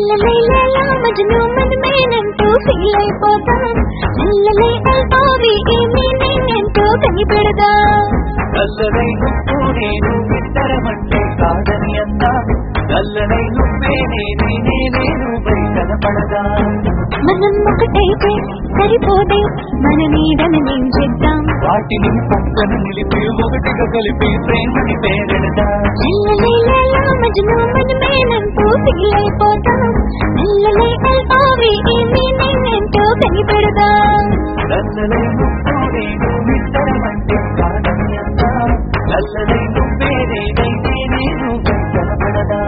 లైలా మజ్ను మనమేనంటూ ఫీల్ అయిపోతా లై అల్పావి ఏమేనేంటూ కనిపెడదా నల్లనై నువ్వు నేను ఇద్దరమంటే కాదని అందా నల్లనై నువ్వే నేను బయటన పడదా మనం ఒకటైతే సరిపోదే మన నీడని మేం చేద్దాం వాటిని పక్కన నిలిపి ఒకటిగా కలిపి ప్రేమని పేరెడదా లైలా మజ్ను మనమేనంటూ ఫీల్ అయిపోతా లై అల్పావి ఏమేనేంటూ కనిపెడదా నల్లనై నువ్వు నేను ఇద్దరమంటే కాదని అందా నల్లనై నువ్వే నేను బయటన పడదా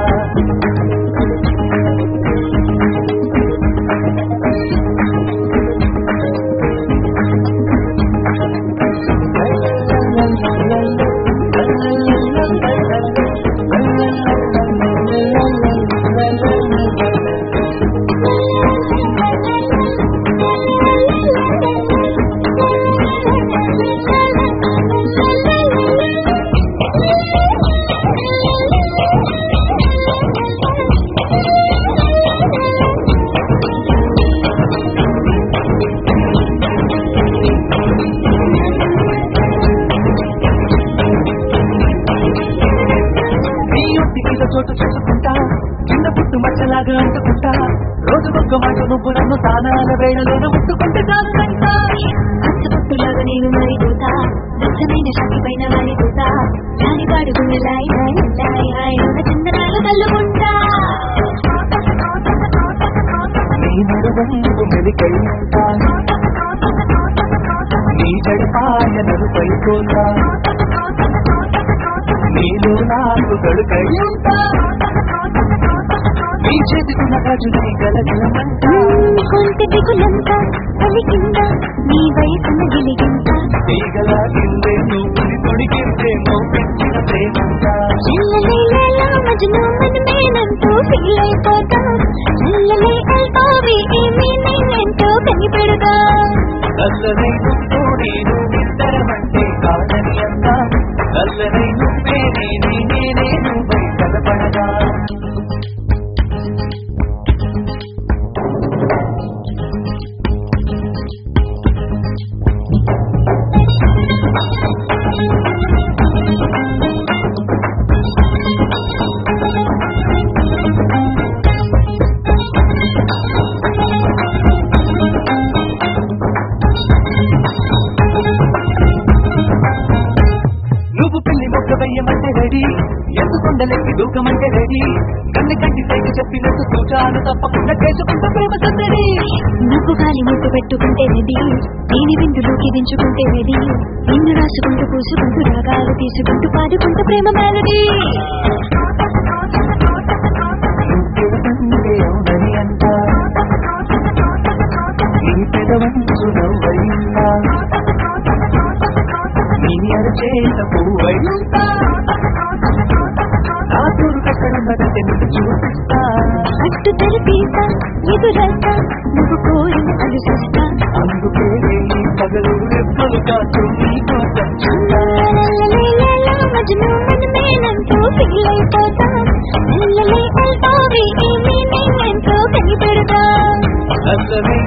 చోటు చేసుకుంటా చిన్న పుట్టు మచ్చలాగా అంటుకుంటా రోజుకొక్క మాట నువ్వు నన్ను తానాల వేళలోన ముట్టుకుంటే చాలంటా పుట్టులాగా నేను మారిపోతా దక్షమైన శక్తి పైన మారిపోతా గాలిపాడు గుండెలాయి చందనాలు కల్లుకుంటా నీ నడువంగు మెలికై ఉంటా నీ జడిపాయ నడుపైపోతా నీలో నాకు గడుకై ఉంటా నీ చేతికున్న గజుని గలగలమంటా కొంత దిగులంతా కలిగిందా నీ వయసును గిలిగింతా తీగలా కిందే నువ్వుని తొడిగితే మోపించిన ప్రేమంతా లైలా మజ్ను మనమేనంటూ ఫీల్ అయిపోతా లై అల్పావి ఏమేనేంటూ కనిపెడదా నల్లనై నువ్వు నేను ఇద్దరమంటే కాదని అందా నల్లనై నువ్వే నేను బయటన పడదా నువ్వు పెళ్లి మొక్క వెయ్యమంటే రెడీ ఎందుకొండలెక్కి దూకమంటే రెడీ కన్ను కంటి సైకి చెప్పినట్టు సూచాను తప్పకుండా చేసుకుంటా ప్రేమ సందడి నువ్వు గాలి మూత పెట్టుకుంటే రెడీ దీని విందులోకి దించుకుంటే రెడీ నిన్ను రాసుకుంటూ పూసుకుంటూ రాగాలు తీసుకుంటూ పాడుకుంటూ ప్రేమ మెలడీ నువ్వెవరంటే అవునని అంటా నీ పెదవంచు నవ్వయిందా నీ అరచేత పువ్వయిందా నా తోడు కట్టడంటే నువ్వు చూపిస్తా అట్టు తెరిపీస్తా ఎదురైతా నువ్వు కోరిన అలుసిస్తా అందుకే ఈ పగలు రెప్పలు కాచు నీకు ఖచ్చితంగా లైలా మజ్ను మనమేనంటూ ఫీల్ అయిపోతా లై అల్పావి ఏమేనేంటూ కనిపెడతా నల్లనే